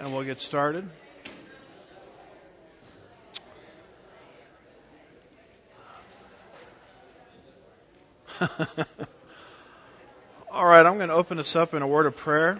and we'll get started. All right, I'm going to open us up in a word of prayer.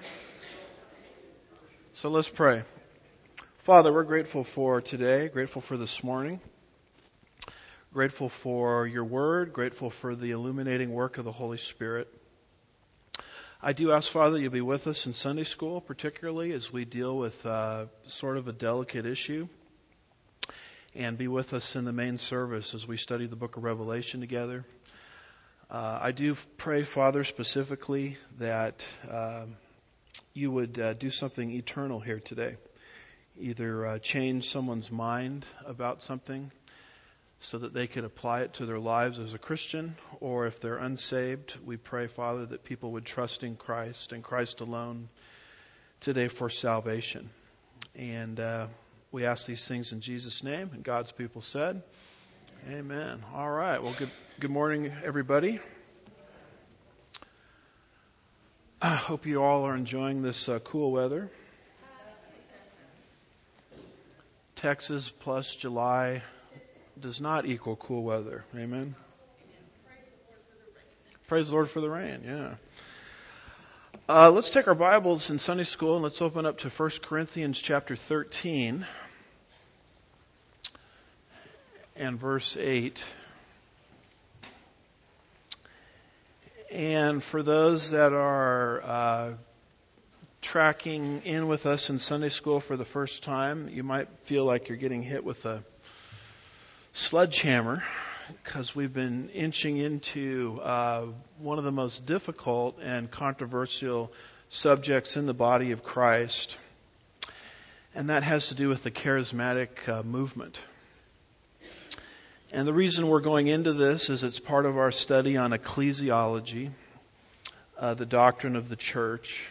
So let's pray. Father, we're grateful for today, grateful for this morning, grateful for your word, grateful for the illuminating work of the Holy Spirit. I do ask, Father, you'll be with us in Sunday school, particularly as we deal with sort of a delicate issue, and be with us in the main service as we study the book of Revelation together. I do pray, Father, specifically that you would do something eternal here today. Either change someone's mind about something so that they could apply it to their lives as a Christian, or if they're unsaved, we pray, Father, that people would trust in Christ and Christ alone today for salvation. And we ask these things in Jesus' name, and God's people said, amen. All right. Well, good morning, everybody. I hope you all are enjoying this cool weather. Texas plus July does not equal cool weather. Amen. Praise the Lord for the rain. Yeah. Let's take our Bibles in Sunday school and let's open up to 1 Corinthians chapter 13 and verse 8. And for those that are tracking in with us in Sunday school for the first time, you might feel like you're getting hit with a sledgehammer because we've been inching into one of the most difficult and controversial subjects in the body of Christ, and that has to do with the charismatic movement. And the reason we're going into this is it's part of our study on ecclesiology, the doctrine of the church.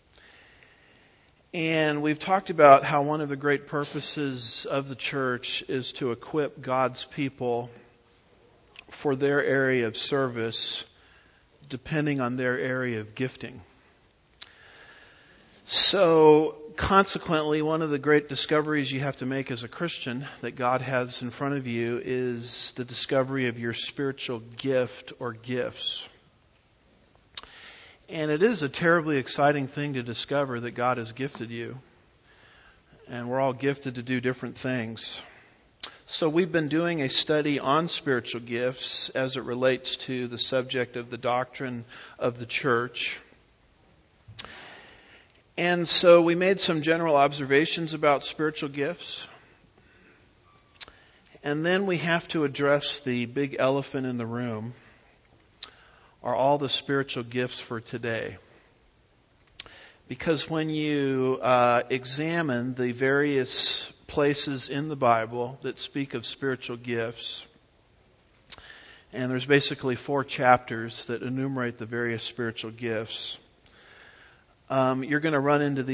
And we've talked about how one of the great purposes of the church is to equip God's people for their area of service, depending on their area of gifting. So, consequently, one of the great discoveries you have to make as a Christian that God has in front of you is the discovery of your spiritual gift or gifts. And it is a terribly exciting thing to discover that God has gifted you. And we're all gifted to do different things. So we've been doing a study on spiritual gifts as it relates to the subject of the doctrine of the church. And so we made some general observations about spiritual gifts. And then we have to address the big elephant in the room. Are all the spiritual gifts for today? Because when you examine the various places in the Bible that speak of spiritual gifts, and there's basically 4 chapters that enumerate the various spiritual gifts, you're going to run into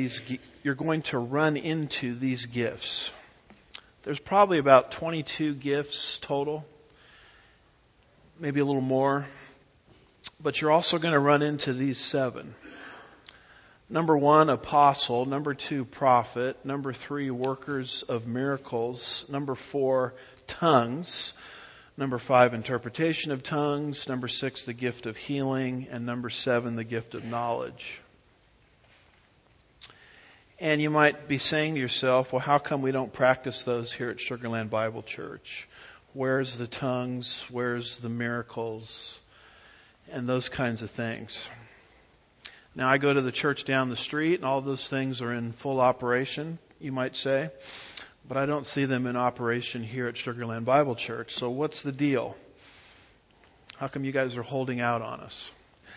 these gifts. There's probably about 22 gifts total, maybe a little more. But you're also going to run into these 7. Number 1, apostle. Number 2, prophet. Number 3, workers of miracles. Number 4, tongues. Number 5, interpretation of tongues. Number 6, the gift of healing. And number 7, the gift of knowledge. And you might be saying to yourself, well, how come we don't practice those here at Sugar Land Bible Church? Where's the tongues? Where's the miracles? And those kinds of things. Now, I go to the church down the street, and all those things are in full operation, you might say. But I don't see them in operation here at Sugar Land Bible Church. So what's the deal? How come you guys are holding out on us?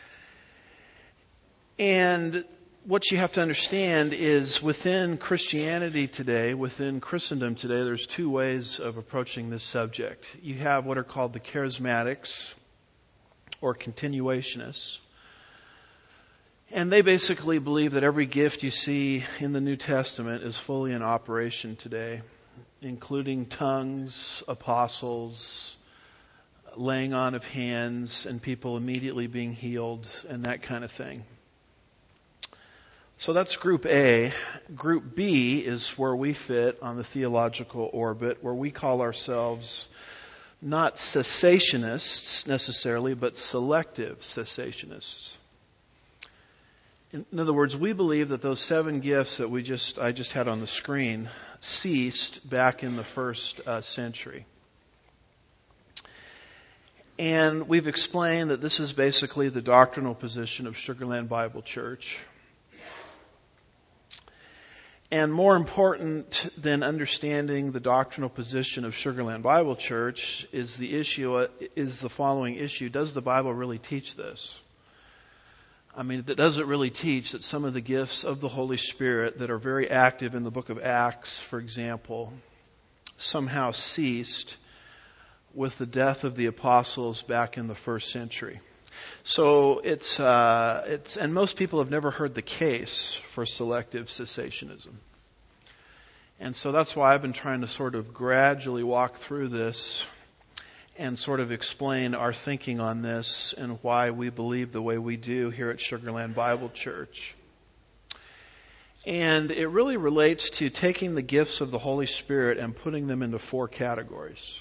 And what you have to understand is within Christianity today, within Christendom today, there's 2 ways of approaching this subject. You have what are called the charismatics, or continuationists. And they basically believe that every gift you see in the New Testament is fully in operation today, including tongues, apostles, laying on of hands, and people immediately being healed, and that kind of thing. So that's Group A. Group B is where we fit on the theological orbit, where we call ourselves not cessationists necessarily, but selective cessationists. In other words, we believe that those 7 gifts that I just had on the screen ceased back in the first century. And we've explained that this is basically the doctrinal position of Sugar Land Bible Church. And more important than understanding the doctrinal position of Sugar Land Bible Church is the following issue. Does the Bible really teach this? I mean, does it really teach that some of the gifts of the Holy Spirit that are very active in the book of Acts, for example, somehow ceased with the death of the apostles back in the first century? So and most people have never heard the case for selective cessationism. And so that's why I've been trying to sort of gradually walk through this and sort of explain our thinking on this and why we believe the way we do here at Sugar Land Bible Church. And it really relates to taking the gifts of the Holy Spirit and putting them into 4 categories.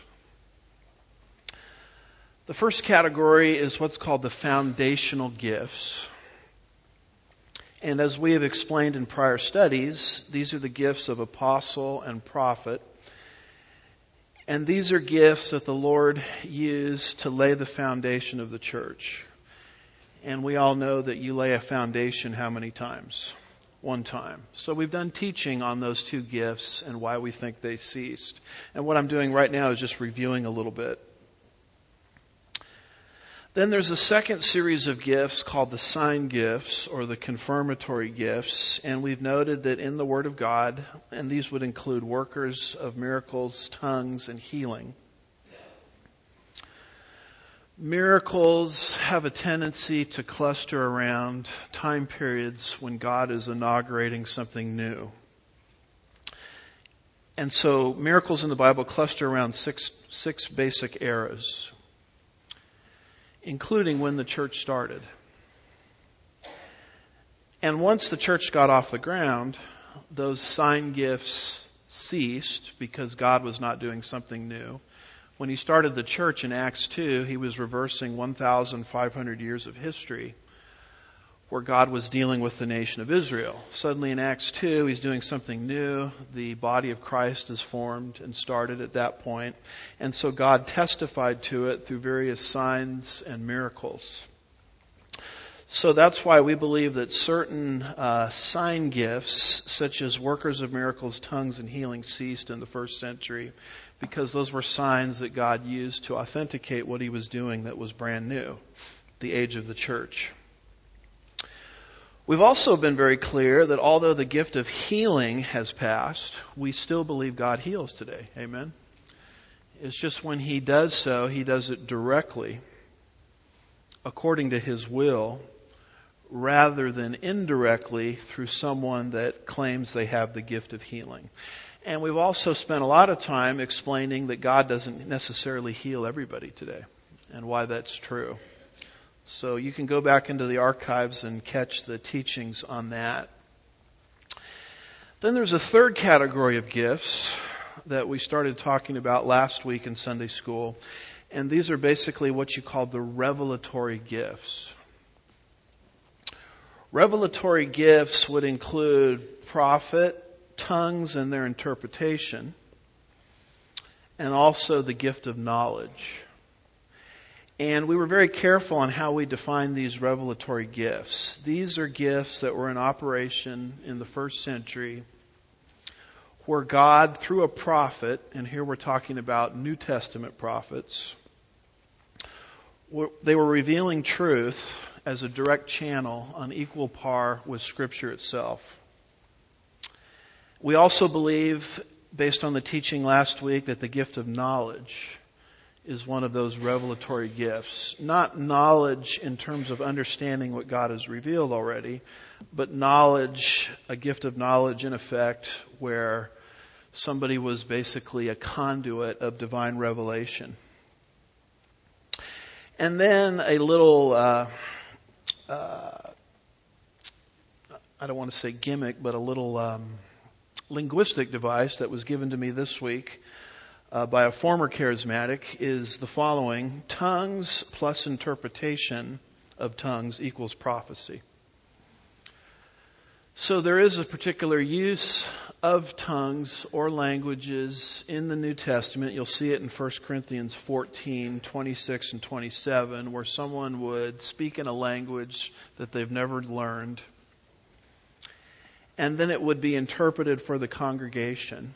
The first category is what's called the foundational gifts. And as we have explained in prior studies, these are the gifts of apostle and prophet. And these are gifts that the Lord used to lay the foundation of the church. And we all know that you lay a foundation how many times? 1 time. So we've done teaching on those 2 gifts and why we think they ceased. And what I'm doing right now is just reviewing a little bit. Then there's a second series of gifts called the sign gifts or the confirmatory gifts. And we've noted that in the Word of God, and these would include workers of miracles, tongues, and healing. Miracles have a tendency to cluster around time periods when God is inaugurating something new. And so miracles in the Bible cluster around six basic eras, including when the church started. And once the church got off the ground, those sign gifts ceased because God was not doing something new. When he started the church in Acts 2, he was reversing 1,500 years of history where God was dealing with the nation of Israel. Suddenly in Acts 2, he's doing something new. The body of Christ is formed and started at that point. And so God testified to it through various signs and miracles. So that's why we believe that certain sign gifts, such as workers of miracles, tongues, and healing, ceased in the first century because those were signs that God used to authenticate what he was doing that was brand new, the age of the church. We've also been very clear that although the gift of healing has passed, we still believe God heals today. Amen? It's just when he does so, he does it directly, according to his will, rather than indirectly through someone that claims they have the gift of healing. And we've also spent a lot of time explaining that God doesn't necessarily heal everybody today and why that's true. So you can go back into the archives and catch the teachings on that. Then there's a third category of gifts that we started talking about last week in Sunday school. And these are basically what you call the revelatory gifts. Revelatory gifts would include prophet, tongues and their interpretation, and also the gift of knowledge. And we were very careful on how we define these revelatory gifts. These are gifts that were in operation in the first century where God, through a prophet, and here we're talking about New Testament prophets, they were revealing truth as a direct channel on equal par with Scripture itself. We also believe, based on the teaching last week, that the gift of knowledge is one of those revelatory gifts. Not knowledge in terms of understanding what God has revealed already, but knowledge, a gift of knowledge in effect, where somebody was basically a conduit of divine revelation. And then a little I don't want to say gimmick, but a little linguistic device that was given to me this week by a former charismatic is the following: tongues plus interpretation of tongues equals prophecy. So there is a particular use of tongues or languages in the New Testament. You'll see it in 1 Corinthians 14, 26 and 27, where someone would speak in a language that they've never learned, and then it would be interpreted for the congregation.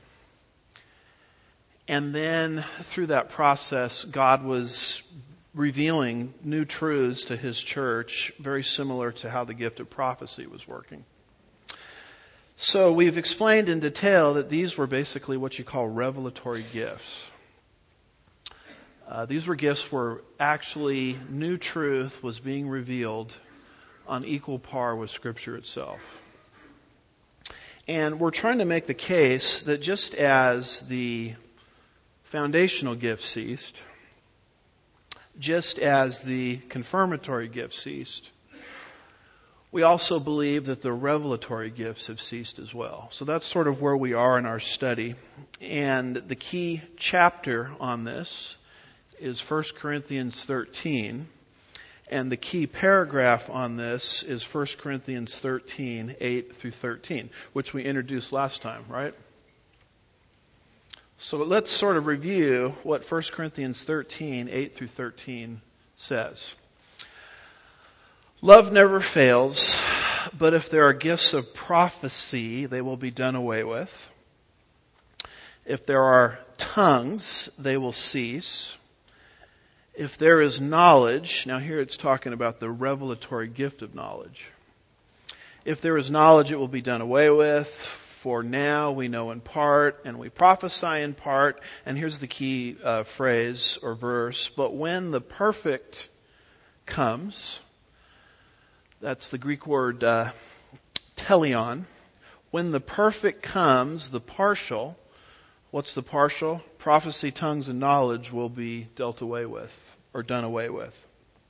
And then through that process, God was revealing new truths to His church, very similar to how the gift of prophecy was working. So we've explained in detail that these were basically what you call revelatory gifts. These were gifts where actually new truth was being revealed on equal par with Scripture itself. And we're trying to make the case that just as the foundational gift ceased, just as the confirmatory gift ceased, we also believe that the revelatory gifts have ceased as well. So that's sort of where we are in our study. And the key chapter on this is 1 Corinthians 13. And the key paragraph on this is 1 Corinthians 13, 8 through 13, which we introduced last time, right? So let's sort of review what 1 Corinthians 13, 8 through 13 says. Love never fails, but if there are gifts of prophecy, they will be done away with. If there are tongues, they will cease. If there is knowledge, now here it's talking about the revelatory gift of knowledge. If there is knowledge, it will be done away with. For now we know in part, and we prophesy in part. And here's the key phrase or verse. But when the perfect comes, that's the Greek word teleon. When the perfect comes, the partial, what's the partial? Prophecy, tongues, and knowledge will be dealt away with, or done away with.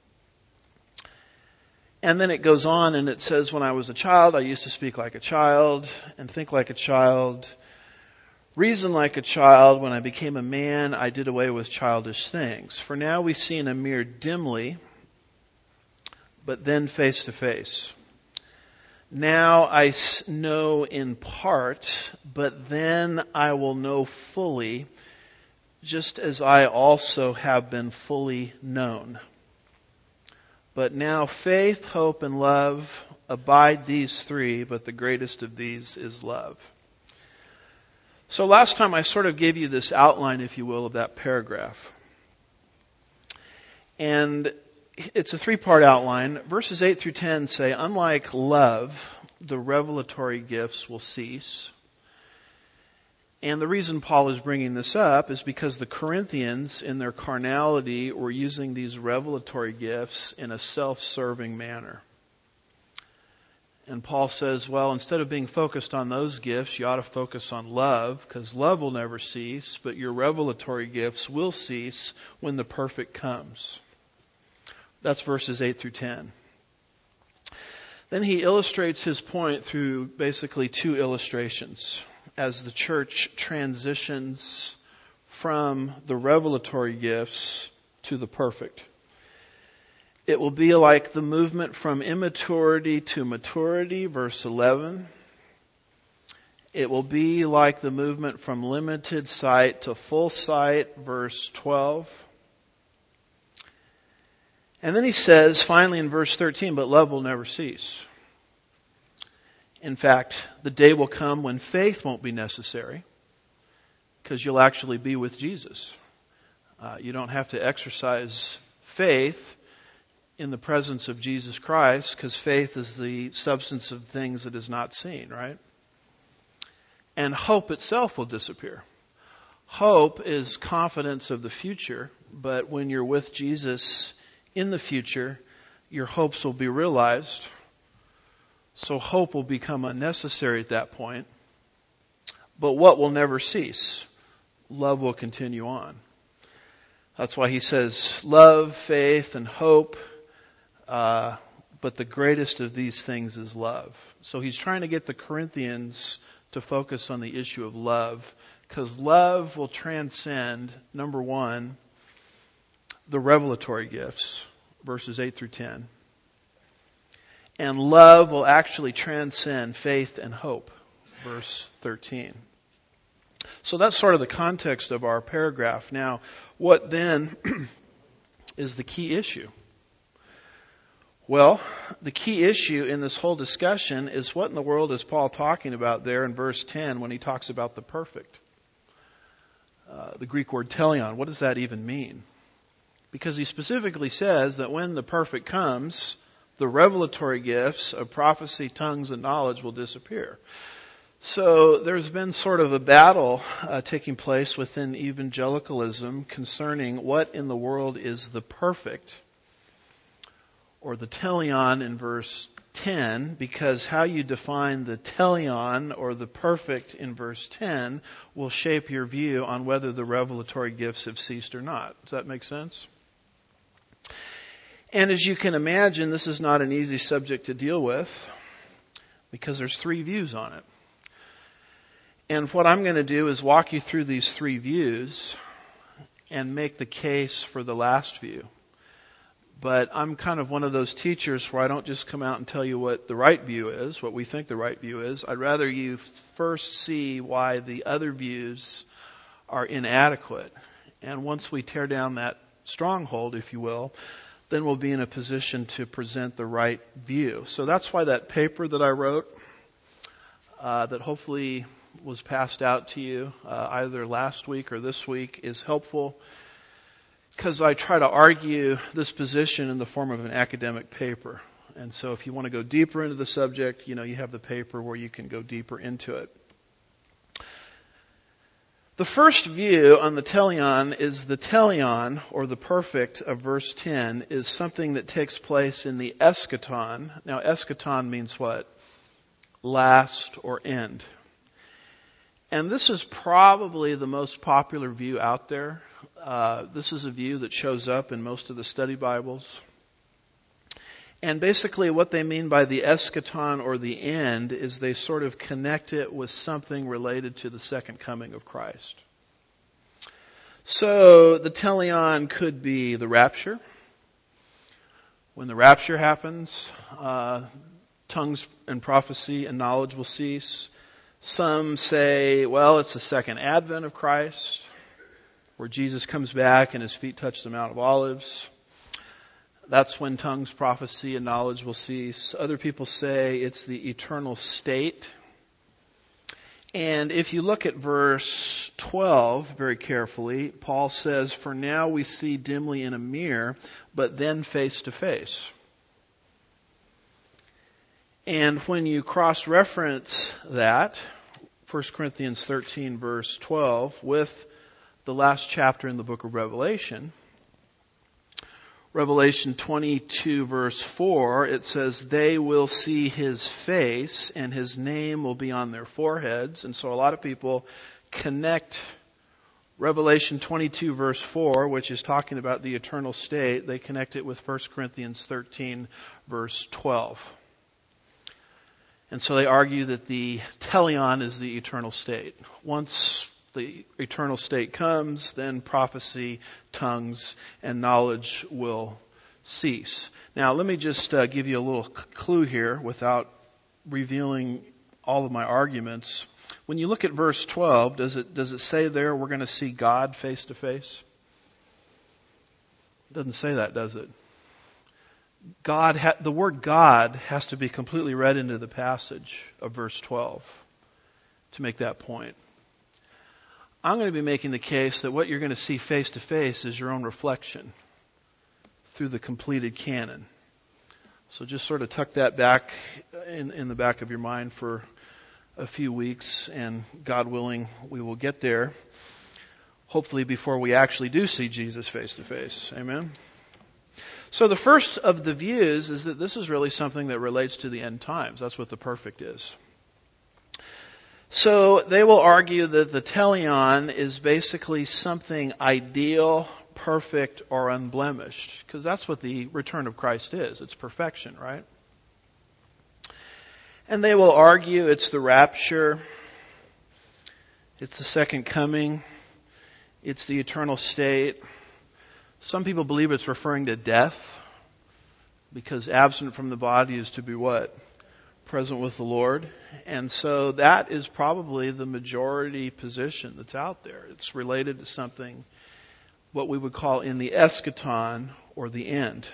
And then it goes on and it says, when I was a child, I used to speak like a child and think like a child, reason like a child. When I became a man, I did away with childish things. For now we see in a mirror dimly, but then face to face. Now I know in part, but then I will know fully, just as I also have been fully known. But now faith, hope, and love abide, these three, but the greatest of these is love. So last time I sort of gave you this outline, if you will, of that paragraph. And it's a three-part outline. Verses 8 through 10 say, unlike love, the revelatory gifts will cease. And the reason Paul is bringing this up is because the Corinthians, in their carnality, were using these revelatory gifts in a self-serving manner. And Paul says, well, instead of being focused on those gifts, you ought to focus on love, because love will never cease, but your revelatory gifts will cease when the perfect comes. That's verses 8 through 10. Then he illustrates his point through basically two illustrations as the church transitions from the revelatory gifts to the perfect. It will be like the movement from immaturity to maturity, verse 11. It will be like the movement from limited sight to full sight, verse 12. And then he says, finally in verse 13, but love will never cease. In fact, the day will come when faith won't be necessary, because you'll actually be with Jesus. You don't have to exercise faith in the presence of Jesus Christ, because faith is the substance of things that is not seen, right? And hope itself will disappear. Hope is confidence of the future, but when you're with Jesus in the future, your hopes will be realized. So hope will become unnecessary at that point. But what will never cease? Love will continue on. That's why he says love, faith, and hope, but the greatest of these things is love. So he's trying to get the Corinthians to focus on the issue of love, because love will transcend, number one, the revelatory gifts, verses 8 through 10. And love will actually transcend faith and hope, verse 13. So that's sort of the context of our paragraph. Now, what then is the key issue? Well, the key issue in this whole discussion is, what in the world is Paul talking about there in verse 10 when he talks about the perfect? The Greek word teleon, what does that even mean? Because he specifically says that when the perfect comes, the revelatory gifts of prophecy, tongues, and knowledge will disappear. So there's been sort of a battle taking place within evangelicalism concerning what in the world is the perfect, or the teleon in verse 10, because how you define the teleon or the perfect in verse 10 will shape your view on whether the revelatory gifts have ceased or not. Does that make sense? And as you can imagine, this is not an easy subject to deal with, because there's three views on it. And what I'm going to do is walk you through these three views and make the case for the last view. But I'm kind of one of those teachers where I don't just come out and tell you what the right view is, what we think the right view is. I'd rather you first see why the other views are inadequate. And once we tear down that stronghold, if you will, then we'll be in a position to present the right view. So that's why that paper that I wrote, that hopefully was passed out to you either last week or this week, is helpful, because I try to argue this position in the form of an academic paper. And so if you want to go deeper into the subject, you have the paper where you can go deeper into it. The first view on the teleon is the teleon, or the perfect of verse 10, is something that takes place in the eschaton. Now, eschaton means what? Last or end. And this is probably the most popular view out there. This is a view that shows up in most of the study Bibles. And basically what they mean by the eschaton, or the end, is they sort of connect it with something related to the second coming of Christ. So the teleon could be the rapture. When the rapture happens, tongues and prophecy and knowledge will cease. Some say, well, it's the second advent of Christ, where Jesus comes back and his feet touch the Mount of Olives. That's when tongues, prophecy, and knowledge will cease. Other people say it's the eternal state. And if you look at verse 12 very carefully, Paul says, "For now we see dimly in a mirror, but then face to face." And when you cross-reference that, 1 Corinthians 13 verse 12, with the last chapter in the book of Revelation, Revelation 22 verse 4, it says, "They will see his face, and his name will be on their foreheads." And so a lot of people connect Revelation 22 verse 4, which is talking about the eternal state, they connect it with 1 Corinthians 13 verse 12. And so they argue that the teleon is the eternal state. Once the eternal state comes, then prophecy, tongues, and knowledge will cease. Now, let me just give you a little clue here without revealing all of my arguments. When you look at verse 12, does it say there we're going to see God face to face? It doesn't say that, does it? The word God has to be completely read into the passage of verse 12 to make that point. I'm going to be making the case that what you're going to see face to face is your own reflection through the completed canon. So just sort of tuck that back in the back of your mind for a few weeks, and God willing, we will get there, hopefully before we actually do see Jesus face to face. Amen? So the first of the views is that this is really something that relates to the end times. That's what the perfect is. So they will argue that the teleon is basically something ideal, perfect, or unblemished, because that's what the return of Christ is. It's perfection, right? And they will argue it's the rapture, it's the second coming, it's the eternal state. Some people believe it's referring to death, because absent from the body is to be what? Present with the Lord. And so that is probably the majority position that's out there. It's related to something, what we would call in the eschaton, or the end.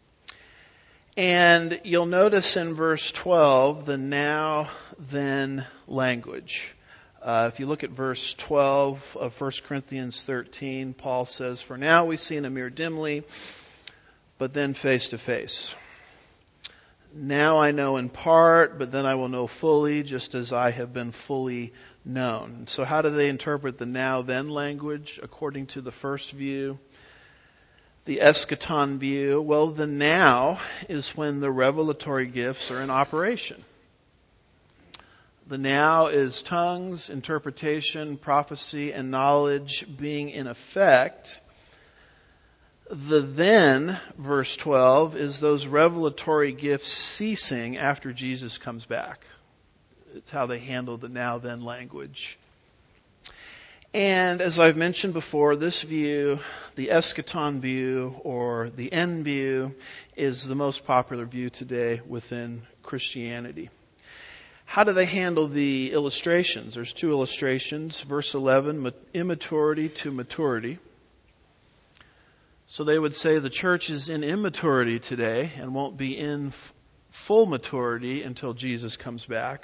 And you'll notice in verse 12 the now, then language. If you look at verse 12 of 1 Corinthians 13, Paul says, "For now we see in a mirror dimly, but then face to face. Now I know in part, but then I will know fully, just as I have been fully known." So how do they interpret the now-then language according to the first view? The eschaton view, well, the now is when the revelatory gifts are in operation. The now is tongues, interpretation, prophecy, and knowledge being in effect. The then, verse 12, is those revelatory gifts ceasing after Jesus comes back. It's how they handle the now-then language. And as I've mentioned before, this view, the eschaton view, or the end view, is the most popular view today within Christianity. How do they handle the illustrations? There's two illustrations. Verse 11, immaturity to maturity. So they would say the church is in immaturity today and won't be in full maturity until Jesus comes back.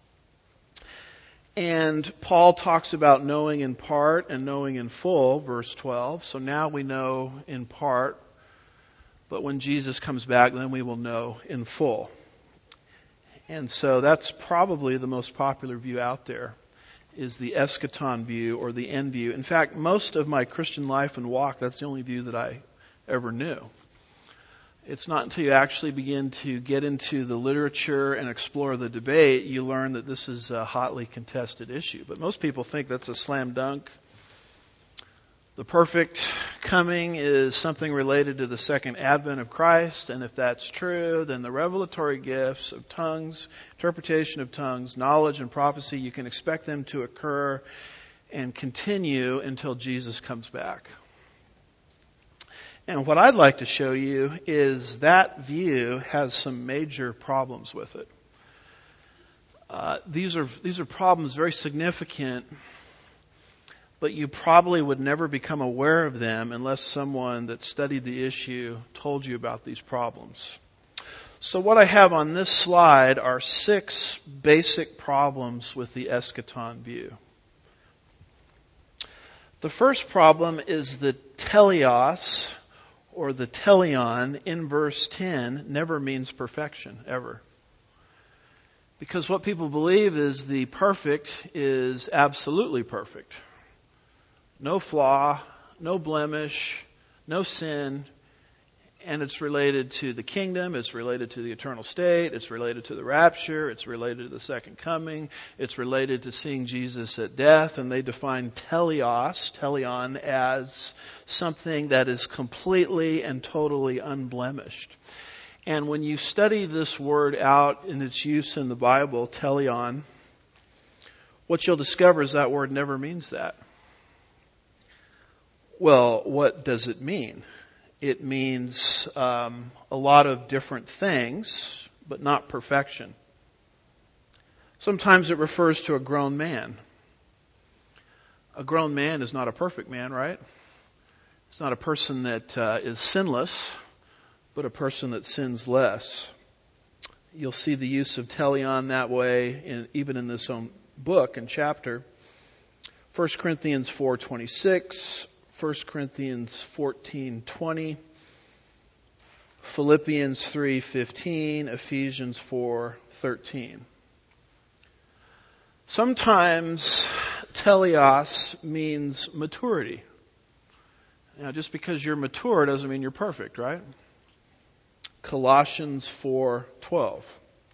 And Paul talks about knowing in part and knowing in full, verse 12. So now we know in part, but when Jesus comes back, then we will know in full. And so that's probably the most popular view out there, is the eschaton view or the end view. In fact, most of my Christian life and walk, that's the only view that I ever knew. It's not until you actually begin to get into the literature and explore the debate, you learn that this is a hotly contested issue. But most people think that's a slam dunk. The perfect coming is something related to the second advent of Christ, and if that's true, then the revelatory gifts of tongues, interpretation of tongues, knowledge and prophecy, you can expect them to occur and continue until Jesus comes back. And what I'd like to show you is that view has some major problems with it. These are problems very significant, but you probably would never become aware of them unless someone that studied the issue told you about these problems. So what I have on this slide are 6 basic problems with the eschaton view. The first problem is the teleos, or the teleon, in verse 10 never means perfection, ever. Because what people believe is the perfect is absolutely perfect. No flaw, no blemish, no sin, and it's related to the kingdom, it's related to the eternal state, it's related to the rapture, it's related to the second coming, it's related to seeing Jesus at death, and they define teleon, as something that is completely and totally unblemished. And when you study this word out in its use in the Bible, teleon, what you'll discover is that word never means that. Well, what does it mean? It means a lot of different things, but not perfection. Sometimes it refers to a grown man. A grown man is not a perfect man, right? It's not a person that is sinless, but a person that sins less. You'll see the use of teleon that way, even in this own book and chapter. 1 Corinthians 4:26, 1 Corinthians 14:20, Philippians 3:15, Ephesians 4:13. Sometimes teleos means maturity. Now, just because you're mature doesn't mean you're perfect, right? Colossians 4:12.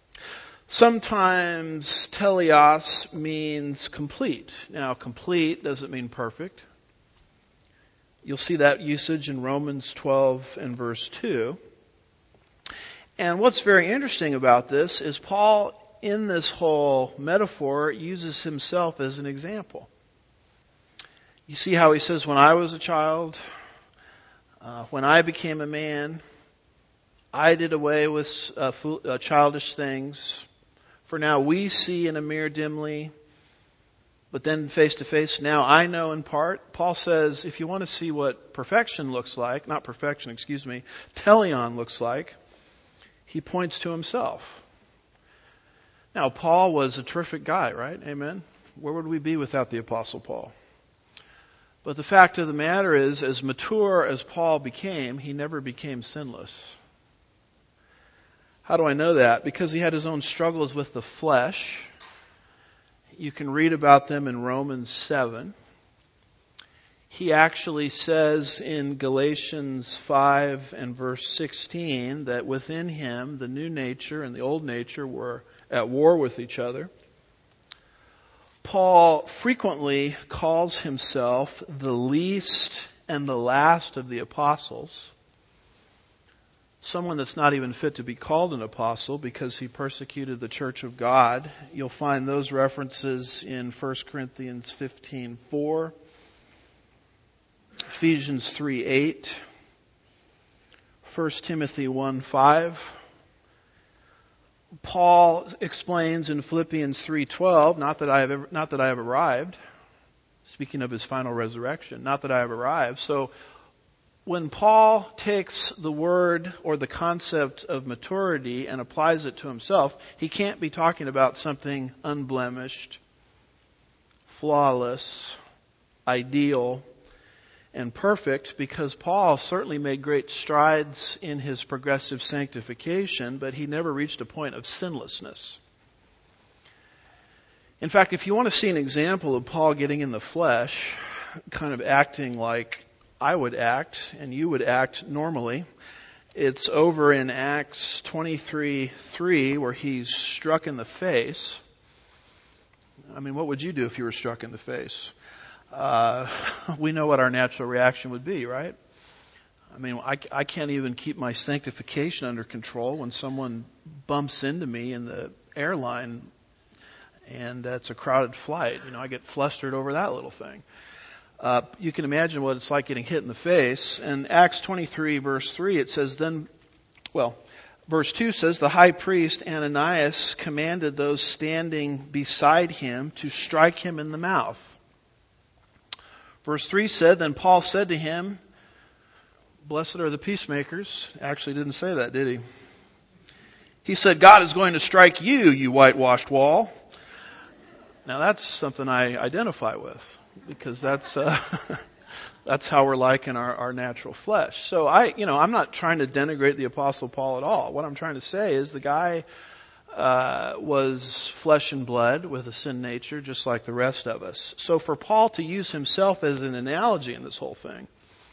Sometimes teleos means complete. Now, complete doesn't mean perfect. You'll see that usage in Romans 12 and verse 2. And what's very interesting about this is Paul in this whole metaphor, uses himself as an example. You see how he says, when I was a child, when I became a man, I did away with childish things. For now we see in a mirror dimly, but then face to face. Now I know in part. Paul says, if you want to see what perfection looks like, not perfection, teleon looks like, he points to himself. Now, Paul was a terrific guy, right? Amen? Where would we be without the Apostle Paul? But the fact of the matter is, as mature as Paul became, he never became sinless. How do I know that? Because he had his own struggles with the flesh. You can read about them in Romans 7. He actually says in Galatians 5 and verse 16 that within him the new nature and the old nature were at war with each other. Paul frequently calls himself the least and the last of the apostles. Someone that's not even fit to be called an apostle because he persecuted the church of God. You'll find those references in 1 Corinthians 15:4, Ephesians 3:8, 1 Timothy 1:5. Paul explains in Philippians 3:12, not that I have arrived. Speaking of his final resurrection, not that I have arrived. So when Paul takes the word or the concept of maturity and applies it to himself, he can't be talking about something unblemished, flawless, ideal, and perfect, because Paul certainly made great strides in his progressive sanctification, but he never reached a point of sinlessness. In fact, if you want to see an example of Paul getting in the flesh, kind of acting like I would act and you would act normally, it's over in Acts 23:3 where he's struck in the face. I mean, what would you do if you were struck in the face? We know what our natural reaction would be, right? I mean, I can't even keep my sanctification under control when someone bumps into me in the airline and that's a crowded flight. You know, I get flustered over that little thing. You can imagine what it's like getting hit in the face. And Acts 23 verse 3, it says verse 2 says, the high priest Ananias commanded those standing beside him to strike him in the mouth. Verse 3 said, then Paul said to him, blessed are the peacemakers. Actually didn't say that, did he? He said, God is going to strike you, you whitewashed wall. Now that's something I identify with, because that's how we're like in our natural flesh. So I'm not trying to denigrate the Apostle Paul at all. What I'm trying to say is the guy was flesh and blood with a sin nature, just like the rest of us. So for Paul to use himself as an analogy in this whole thing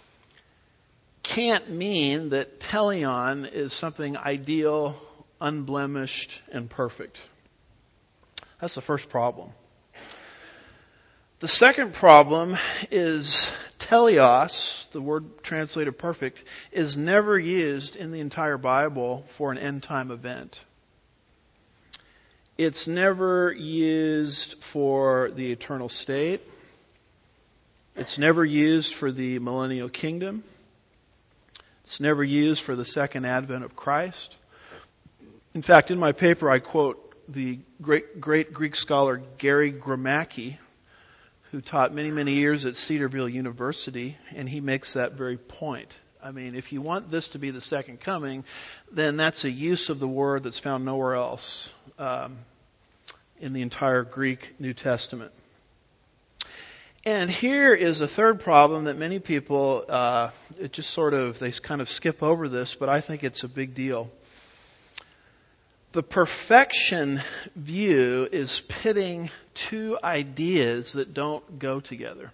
can't mean that teleon is something ideal, unblemished, and perfect. That's the first problem. The second problem is teleos, the word translated perfect, is never used in the entire Bible for an end-time event. It's never used for the eternal state. It's never used for the millennial kingdom. It's never used for the second advent of Christ. In fact, in my paper I quote the great Greek scholar Gary Gromacki, who taught many, many years at Cedarville University, and he makes that very point. I mean, if you want this to be the second coming, then that's a use of the word that's found nowhere else in the entire Greek New Testament. And here is a third problem that many people, they kind of skip over this, but I think it's a big deal. The perfection view is pitting two ideas that don't go together.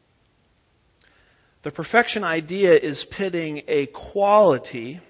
The perfection idea is pitting a quality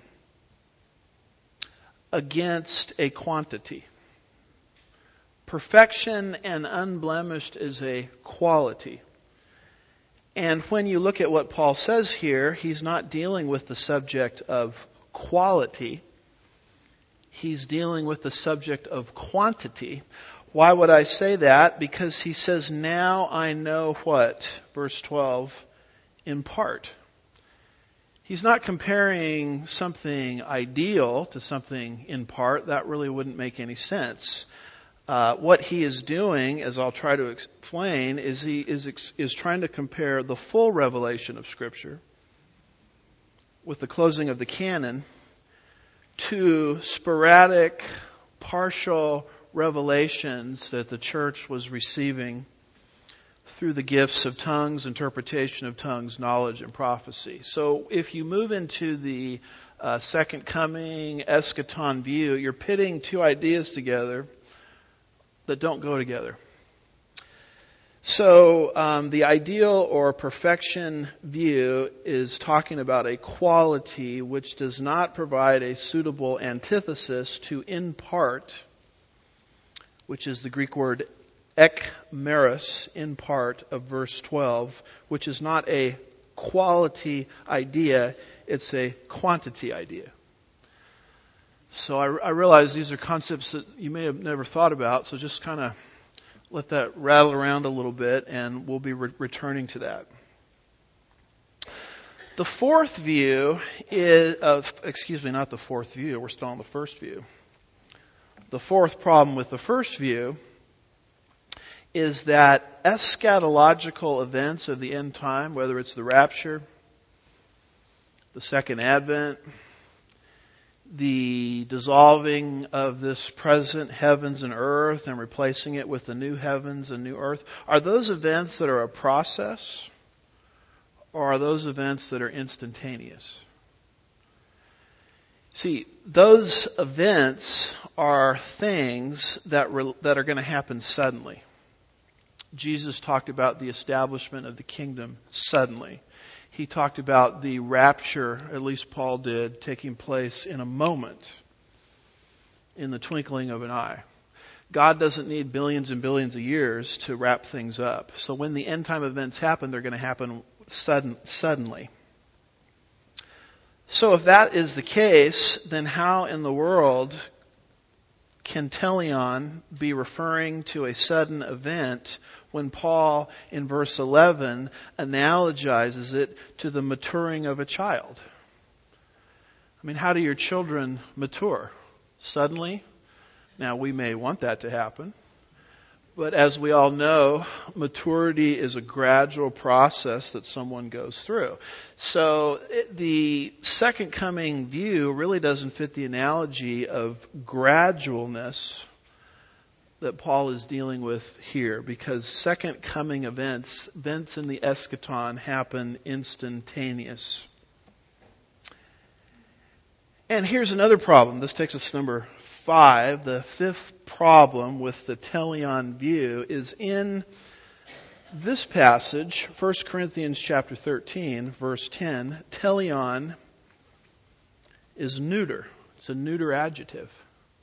against a quantity. Perfection and unblemished is a quality. And when you look at what Paul says here, he's not dealing with the subject of quality. he's dealing with the subject of quantity. Why would I say that? Because he says, now I know what? Verse 12, in part. He's not comparing something ideal to something in part. That really wouldn't make any sense. What he is doing, as I'll try to explain, is he is trying to compare the full revelation of Scripture with the closing of the canon to sporadic, partial revelations that the church was receiving through the gifts of tongues, interpretation of tongues, knowledge, and prophecy. So if you move into the second coming, eschaton view, you're pitting two ideas together that don't go together. So the ideal or perfection view is talking about a quality which does not provide a suitable antithesis to in part, which is the Greek word ekmeros, in part, of verse 12, which is not a quality idea, it's a quantity idea. So I realize these are concepts that you may have never thought about, so just kind of let that rattle around a little bit, and we'll be returning to that. The fourth view is, not the fourth view, we're still on the first view. The fourth problem with the first view is that eschatological events of the end time, whether it's the rapture, the second advent, the dissolving of this present heavens and earth and replacing it with the new heavens and new earth, are those events that are a process, or are those events that are instantaneous? See, those events are things that are going to happen suddenly. Jesus talked about the establishment of the kingdom suddenly. He talked about the rapture, at least Paul did, taking place in a moment, in the twinkling of an eye. God doesn't need billions and billions of years to wrap things up. So when the end time events happen, they're going to happen suddenly. So if that is the case, then how in the world can teleon be referring to a sudden event when Paul, in verse 11, analogizes it to the maturing of a child? I mean, how do your children mature? Suddenly? Now, we may want that to happen. But as we all know, maturity is a gradual process that someone goes through. So the second coming view really doesn't fit the analogy of gradualness that Paul is dealing with here, because second coming events in the eschaton, happen instantaneous. And here's another problem. This takes us to number 5. The fifth problem with the teleon view is in this passage, 1 Corinthians chapter 13, verse 10. Teleon is neuter. It's a neuter adjective.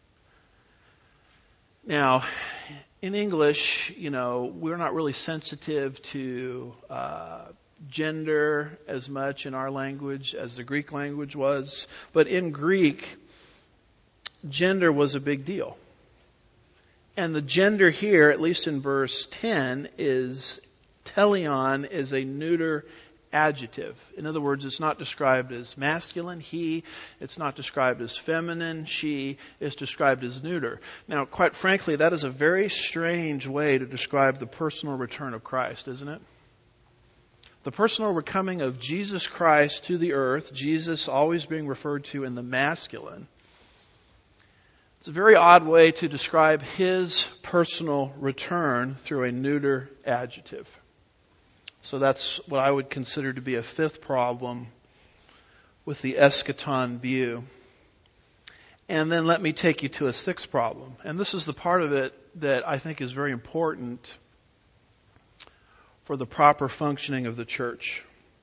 Now, in English, we're not really sensitive to gender as much in our language as the Greek language was. But in Greek, gender was a big deal. And the gender here, at least in verse 10, is teleon is a neuter adjective. In other words, it's not described as masculine, he. It's not described as feminine, she. It's described as neuter. Now, quite frankly, that is a very strange way to describe the personal return of Christ, isn't it? The personal coming of Jesus Christ to the earth, Jesus always being referred to in the masculine. It's a very odd way to describe his personal return through a neuter adjective. So that's what I would consider to be a fifth problem with the eschaton view. And then let me take you to a sixth problem. And this is the part of it that I think is very important for the proper functioning of the church.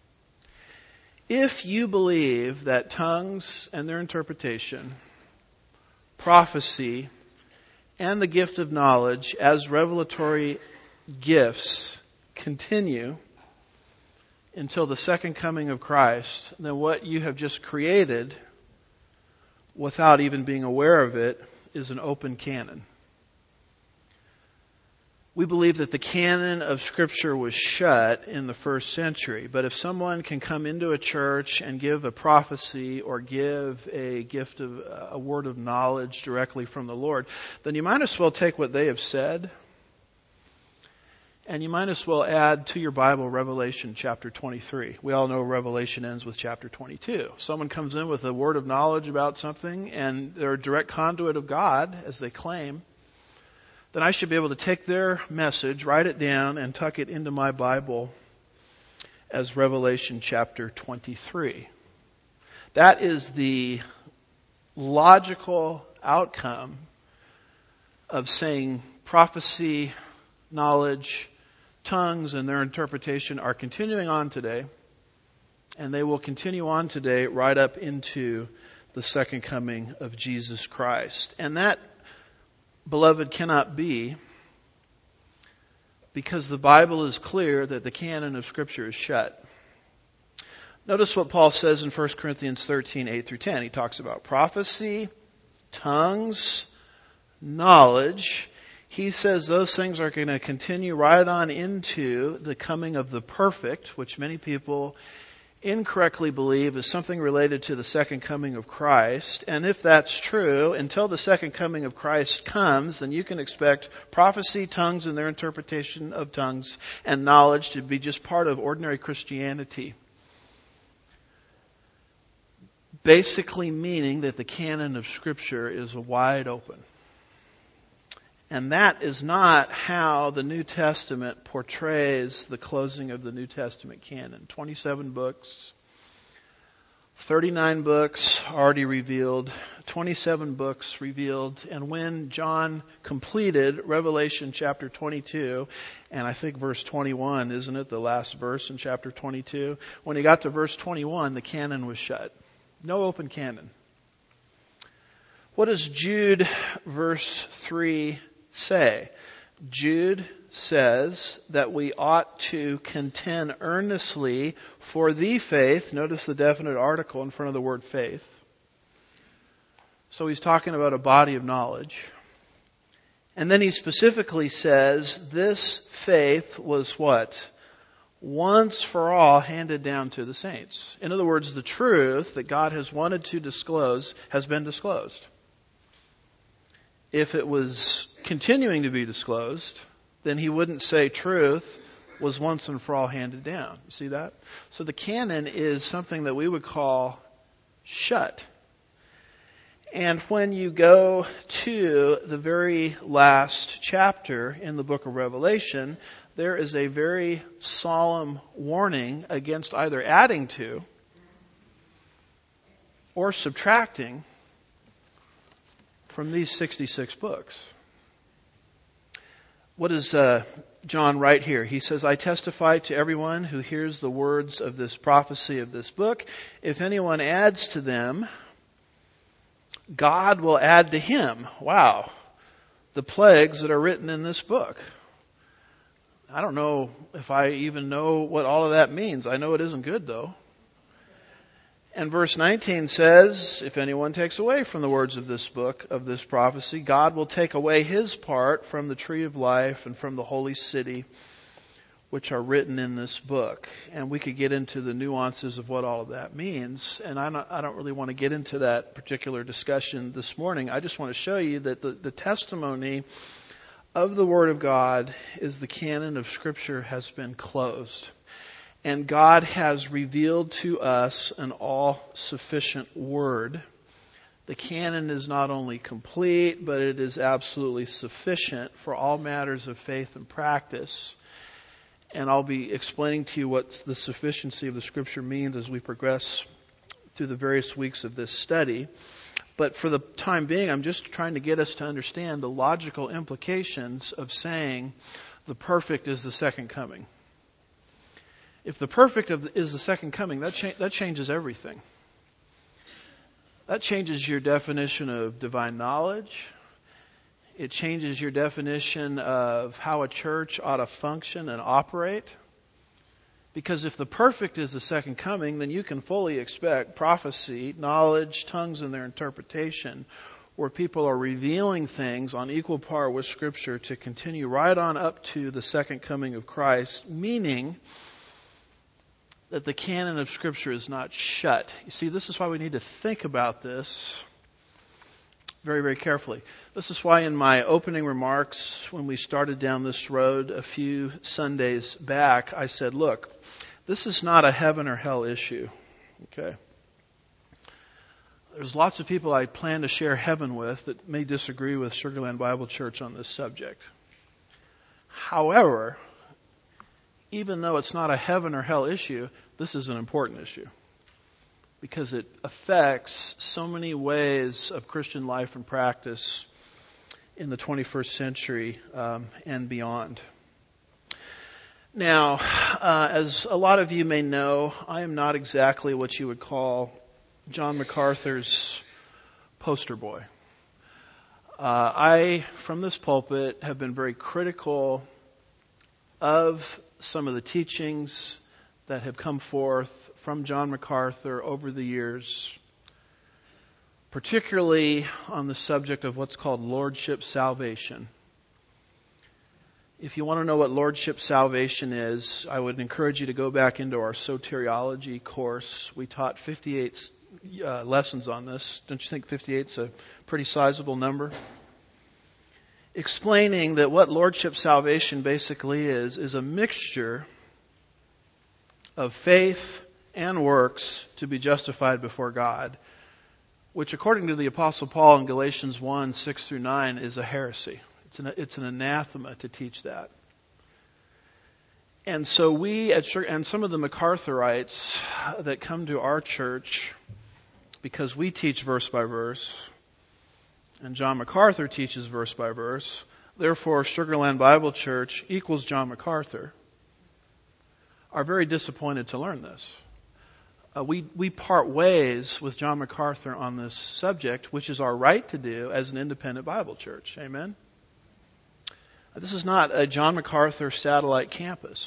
If you believe that tongues and their interpretation, prophecy, and the gift of knowledge as revelatory gifts continue until the second coming of Christ, then what you have just created without even being aware of it, is an open canon. We believe that the canon of Scripture was shut in the first century, but if someone can come into a church and give a prophecy or give a gift of a word of knowledge directly from the Lord, then you might as well take what they have said and you might as well add to your Bible Revelation chapter 23. We all know Revelation ends with chapter 22. Someone comes in with a word of knowledge about something and they're a direct conduit of God, as they claim, then I should be able to take their message, write it down, and tuck it into my Bible as Revelation chapter 23. That is the logical outcome of saying prophecy, knowledge, tongues, and their interpretation are continuing on today, and they will continue on today right up into the second coming of Jesus Christ. And that, beloved, cannot be, because the Bible is clear that the canon of Scripture is shut. Notice what Paul says in 1 Corinthians 13, 8 through 10. He talks about prophecy, tongues, knowledge. He says those things are going to continue right on into the coming of the perfect, which many people incorrectly believe is something related to the second coming of Christ. And if that's true, until the second coming of Christ comes, then you can expect prophecy, tongues, and their interpretation of tongues, and knowledge to be just part of ordinary Christianity. Basically meaning that the canon of Scripture is wide open. And that is not how the New Testament portrays the closing of the New Testament canon. 27 books, 39 books already revealed, 27 books revealed. And when John completed Revelation chapter 22, and I think verse 21, isn't it, the last verse in chapter 22? When he got to verse 21, the canon was shut. No open canon. What does Jude verse 3 say? Jude says that we ought to contend earnestly for the faith. Notice the definite article in front of the word faith. So he's talking about a body of knowledge. And then he specifically says this faith was what? Once for all handed down to the saints. In other words, the truth that God has wanted to disclose has been disclosed. If it was continuing to be disclosed, then he wouldn't say truth was once and for all handed down. You see that? So the canon is something that we would call shut. And when you go to the very last chapter in the book of Revelation, there is a very solemn warning against either adding to or subtracting from these 66 books. What does John write here? He says, I testify to everyone who hears the words of this prophecy of this book. If anyone adds to them, God will add to him. Wow. The plagues that are written in this book. I don't know if I even know what all of that means. I know it isn't good, though. And verse 19 says, if anyone takes away from the words of this book, of this prophecy, God will take away his part from the tree of life and from the holy city, which are written in this book. And we could get into the nuances of what all of that means. And I don't really want to get into that particular discussion this morning. I just want to show you that the testimony of the Word of God is the canon of Scripture has been closed. And God has revealed to us an all-sufficient Word. The canon is not only complete, but it is absolutely sufficient for all matters of faith and practice. And I'll be explaining to you what the sufficiency of the Scripture means as we progress through the various weeks of this study. But for the time being, I'm just trying to get us to understand the logical implications of saying the perfect is the second coming. If the perfect is the second coming, that changes everything. That changes your definition of divine knowledge. It changes your definition of how a church ought to function and operate. Because if the perfect is the second coming, then you can fully expect prophecy, knowledge, tongues, and their interpretation, where people are revealing things on equal par with Scripture to continue right on up to the second coming of Christ, meaning that the canon of Scripture is not shut. You see, this is why we need to think about this very, very carefully. This is why in my opening remarks, when we started down this road a few Sundays back, I said, look, this is not a heaven or hell issue. Okay? There's lots of people I plan to share heaven with that may disagree with Sugar Land Bible Church on this subject. However, even though it's not a heaven or hell issue, this is an important issue, because it affects so many ways of Christian life and practice in the 21st century and beyond. Now, as a lot of you may know, I am not exactly what you would call John MacArthur's poster boy. I, from this pulpit, have been very critical of some of the teachings that have come forth from John MacArthur over the years, particularly on the subject of what's called lordship salvation. If you want to know what lordship salvation is, I would encourage you to go back into our soteriology course. We taught 58 lessons on this. Don't you think 58 is a pretty sizable number? Explaining that what lordship salvation basically is a mixture of faith and works to be justified before God, which according to the Apostle Paul in Galatians 1, 6 through 9 is a heresy. It's an anathema to teach that. And so we, and some of the MacArthurites that come to our church, because we teach verse by verse, and John MacArthur teaches verse by verse, therefore Sugar Land Bible Church equals John MacArthur, are very disappointed to learn this. We part ways with John MacArthur on this subject, which is our right to do as an independent Bible church. Amen? This is not a John MacArthur satellite campus.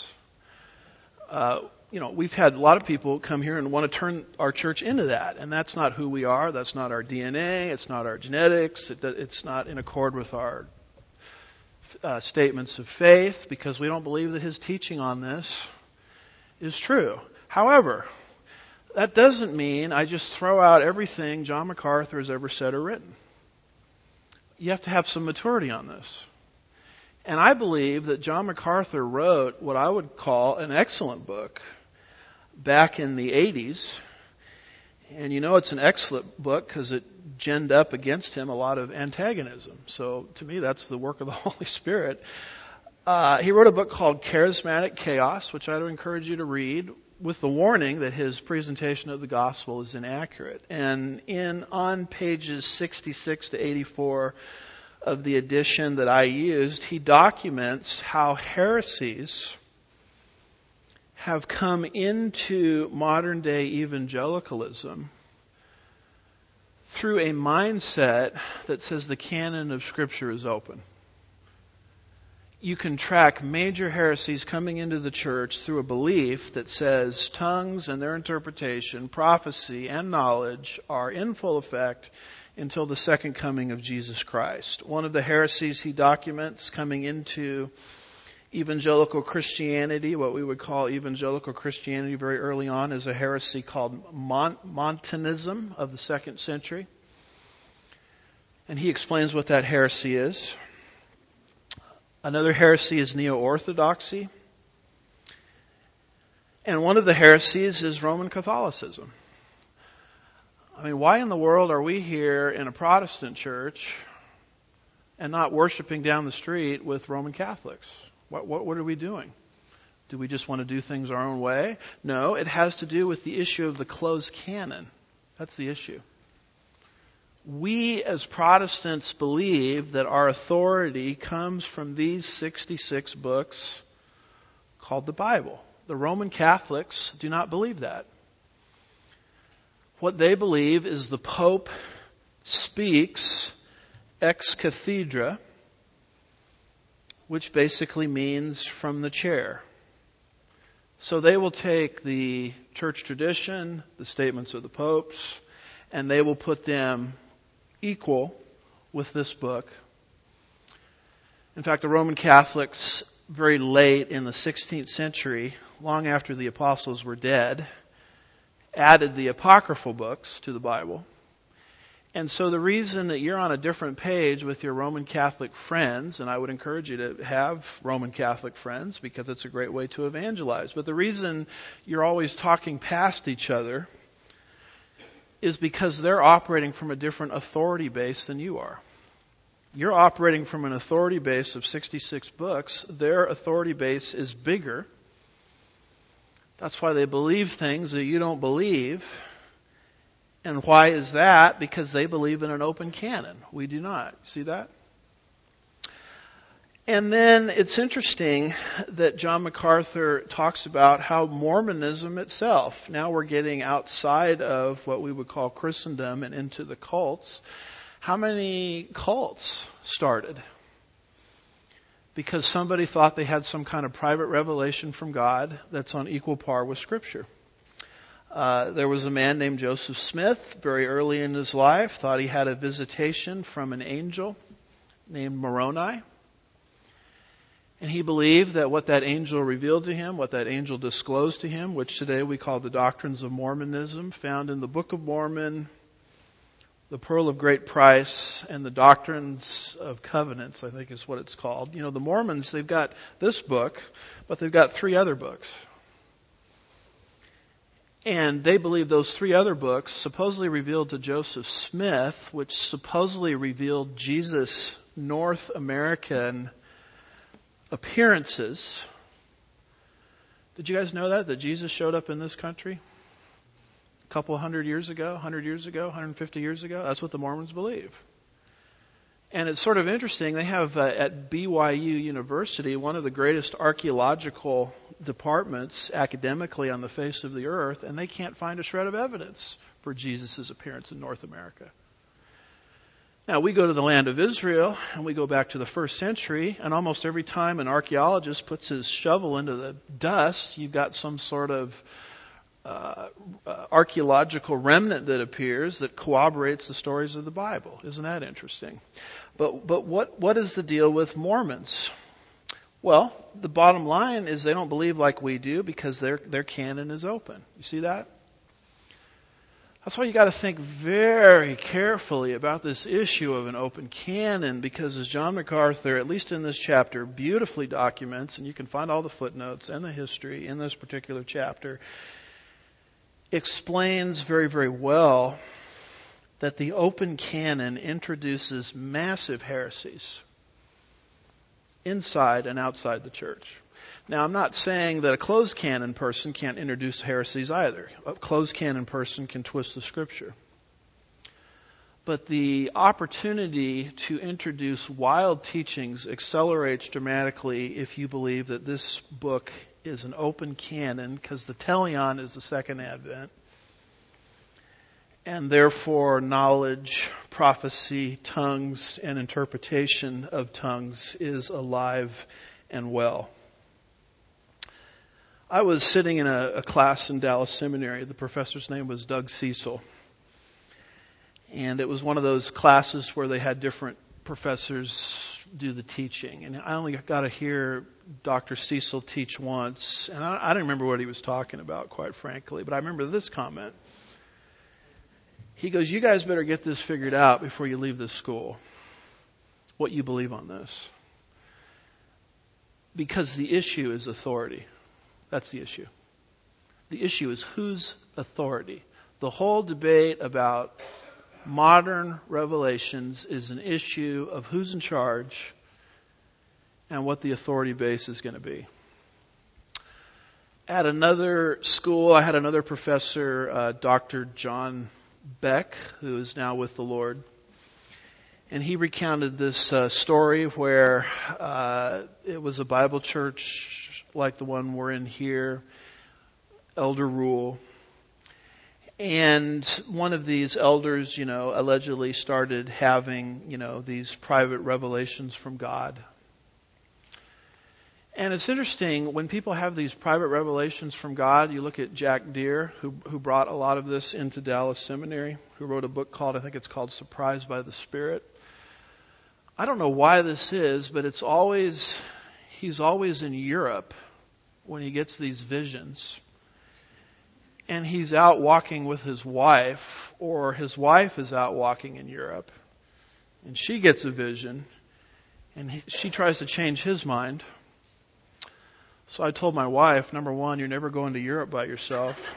We've had a lot of people come here and want to turn our church into that, and that's not who we are. That's not our DNA. It's not our genetics. It's not in accord with our statements of faith, because we don't believe that his teaching on this is true. However, that doesn't mean I just throw out everything John MacArthur has ever said or written. You have to have some maturity on this. And I believe that John MacArthur wrote what I would call an excellent book back in the 80s. And it's an excellent book because it ginned up against him a lot of antagonism. So to me, that's the work of the Holy Spirit. He wrote a book called Charismatic Chaos, which I would encourage you to read, with the warning that his presentation of the gospel is inaccurate. And on pages 66 to 84 of the edition that I used, he documents how heresies have come into modern day evangelicalism through a mindset that says the canon of Scripture is open. You can track major heresies coming into the church through a belief that says tongues and their interpretation, prophecy and knowledge are in full effect until the second coming of Jesus Christ. One of the heresies he documents coming into evangelical Christianity, what we would call evangelical Christianity very early on, is a heresy called Montanism of the 2nd century. And he explains what that heresy is. Another heresy is neo-orthodoxy. And one of the heresies is Roman Catholicism. I mean, why in the world are we here in a Protestant church and not worshiping down the street with Roman Catholics? What are we doing? Do we just want to do things our own way? No, it has to do with the issue of the closed canon. That's the issue. We as Protestants believe that our authority comes from these 66 books called the Bible. The Roman Catholics do not believe that. What they believe is the Pope speaks ex cathedra, which basically means from the chair. So they will take the church tradition, the statements of the popes, and they will put them equal with this book. In fact, the Roman Catholics, very late in the 16th century, long after the apostles were dead, added the apocryphal books to the Bible. And so the reason that you're on a different page with your Roman Catholic friends, and I would encourage you to have Roman Catholic friends because it's a great way to evangelize, but the reason you're always talking past each other is because they're operating from a different authority base than you are. You're operating from an authority base of 66 books. Their authority base is bigger. That's why they believe things that you don't believe. And why is that? Because they believe in an open canon. We do not. See that? And then it's interesting that John MacArthur talks about how Mormonism itself, now we're getting outside of what we would call Christendom and into the cults. How many cults started? Because somebody thought they had some kind of private revelation from God that's on equal par with Scripture. There was a man named Joseph Smith, very early in his life, thought he had a visitation from an angel named Moroni. And he believed that what that angel revealed to him, what that angel disclosed to him, which today we call the doctrines of Mormonism, found in the Book of Mormon, the Pearl of Great Price, and the Doctrines of Covenants, I think is what it's called. You know, the Mormons, they've got this book, but they've got 3 other books. And they believe those 3 other books supposedly revealed to Joseph Smith, which supposedly revealed Jesus' North American appearances. Did you guys know that Jesus showed up in this country a couple 100 years ago, 100 years ago, 150 years ago? That's what the Mormons believe. And it's sort of interesting. They have at BYU University one of the greatest archaeological departments academically on the face of the earth, and they can't find a shred of evidence for Jesus' appearance in North America. Now, we go to the land of Israel, and we go back to the 1st century, and almost every time an archaeologist puts his shovel into the dust, you've got some sort of archaeological remnant that appears that corroborates the stories of the Bible. Isn't that interesting? But what is the deal with Mormons? Well, the bottom line is they don't believe like we do because their canon is open. You see that? That's why you got to think very carefully about this issue of an open canon, because as John MacArthur, at least in this chapter, beautifully documents, and you can find all the footnotes and the history in this particular chapter, explains very, very well that the open canon introduces massive heresies inside and outside the church. Now, I'm not saying that a closed canon person can't introduce heresies either. A closed canon person can twist the Scripture. But the opportunity to introduce wild teachings accelerates dramatically if you believe that this book is an open canon, because the Teleon is the second advent. And therefore, knowledge, prophecy, tongues, and interpretation of tongues is alive and well. I was sitting in a class in Dallas Seminary. The professor's name was Doug Cecil. And it was one of those classes where they had different professors do the teaching. And I only got to hear Dr. Cecil teach once. And I don't remember what he was talking about, quite frankly. But I remember this comment. He goes, "You guys better get this figured out before you leave this school, what you believe on this. Because the issue is authority." That's the issue. The issue is whose authority. The whole debate about modern revelations is an issue of who's in charge and what the authority base is going to be. At another school, I had another professor, Dr. John Beck, who is now with the Lord. And he recounted this story where it was a Bible church like the one we're in here, elder rule. And one of these elders, allegedly started having, these private revelations from God. And it's interesting, when people have these private revelations from God, you look at Jack Deere, who brought a lot of this into Dallas Seminary, who wrote a book called, I think it's called Surprised by the Spirit. I don't know why this is, but he's always in Europe when he gets these visions. And he's out walking with his wife, or his wife is out walking in Europe, and she gets a vision, and she tries to change his mind. So I told my wife, number one, you're never going to Europe by yourself.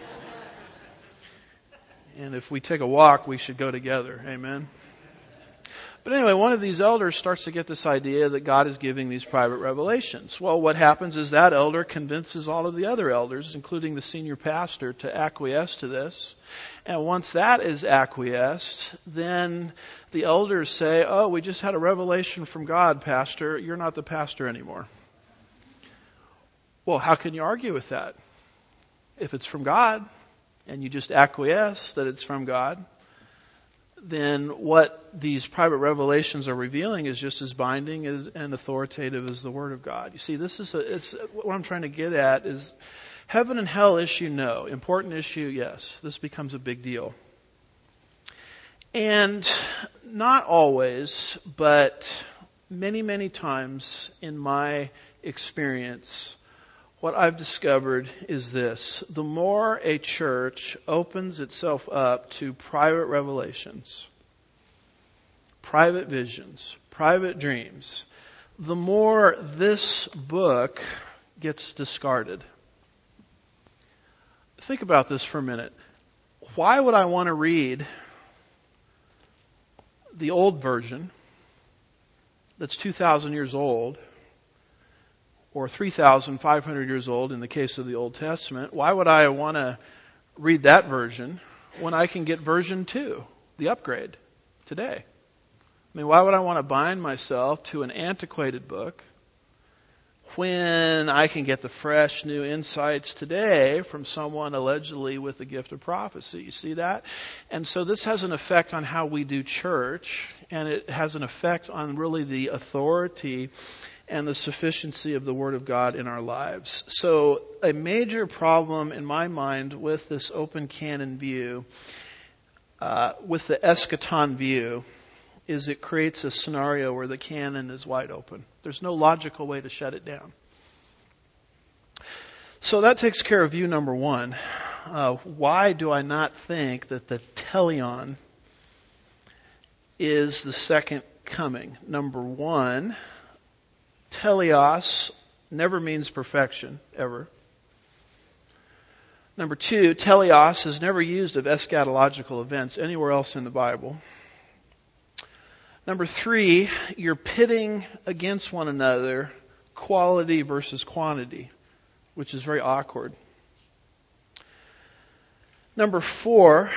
And if we take a walk, we should go together. Amen. But anyway, one of these elders starts to get this idea that God is giving these private revelations. Well, what happens is that elder convinces all of the other elders, including the senior pastor, to acquiesce to this. And once that is acquiesced, then the elders say, oh, we just had a revelation from God, Pastor. You're not the pastor anymore. Well, how can you argue with that? If it's from God, and you just acquiesce that it's from God, then what these private revelations are revealing is just as binding and authoritative as the Word of God. You see, it's what I'm trying to get at is heaven and hell issue, no. Important issue, yes. This becomes a big deal. And not always, but many, many times in my experience, what I've discovered is this. The more a church opens itself up to private revelations, private visions, private dreams, the more this book gets discarded. Think about this for a minute. Why would I want to read the old version that's 2,000 years old, or 3,500 years old in the case of the Old Testament? Why would I want to read that version when I can get version 2, the upgrade, today? I mean, why would I want to bind myself to an antiquated book when I can get the fresh new insights today from someone allegedly with the gift of prophecy? You see that? And so this has an effect on how we do church, and it has an effect on really the authority and the sufficiency of the Word of God in our lives. So a major problem in my mind with this open canon view, with the eschaton view, is it creates a scenario where the canon is wide open. There's no logical way to shut it down. So that takes care of view number one. Why do I not think that the teleon is the second coming? Number one, teleos never means perfection, ever. Number two, teleos is never used of eschatological events anywhere else in the Bible. Number three, you're pitting against one another quality versus quantity, which is very awkward. Number four,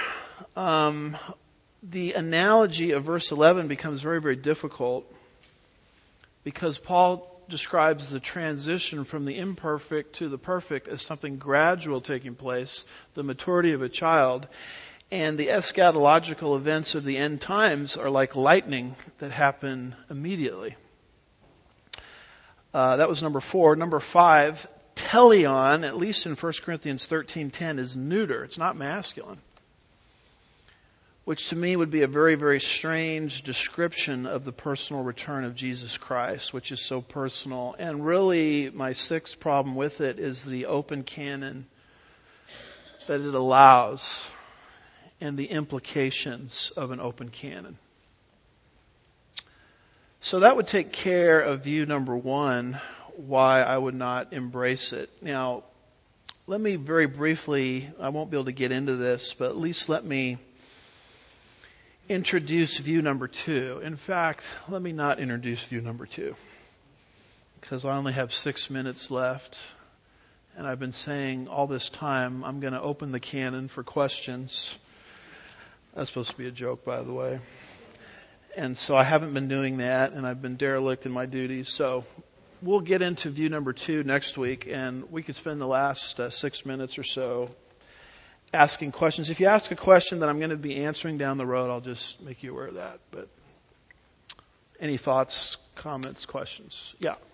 the analogy of verse 11 becomes very, very difficult, because Paul describes the transition from the imperfect to the perfect as something gradual taking place, the maturity of a child. And the eschatological events of the end times are like lightning that happen immediately. That was number four. Number five, teleon, at least in 1 Corinthians 13:10, is neuter. It's not masculine. Which to me would be a very, very strange description of the personal return of Jesus Christ, which is so personal. And really, my sixth problem with it is the open canon that it allows and the implications of an open canon. So that would take care of view number one, why I would not embrace it. Now, let me very briefly, I won't be able to get into this, but at least let me introduce view number two. In fact, let me not introduce view number two, because I only have 6 minutes left. And I've been saying all this time, I'm going to open the canon for questions. That's supposed to be a joke, by the way. And so I haven't been doing that, and I've been derelict in my duties. So we'll get into view number two next week, and we could spend the last 6 minutes or so asking questions. If you ask a question that I'm going to be answering down the road, I'll just make you aware of that. But any thoughts, comments, questions? Yeah.